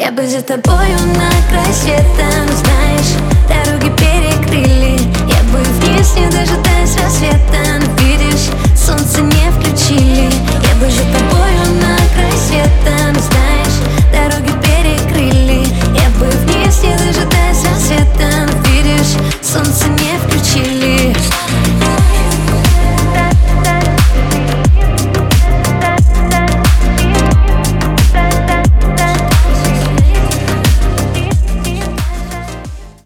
Я бы за тобою на край света, но знаешь, дороги перекрыли. Я бы вниз, не дожидаясь рассвета.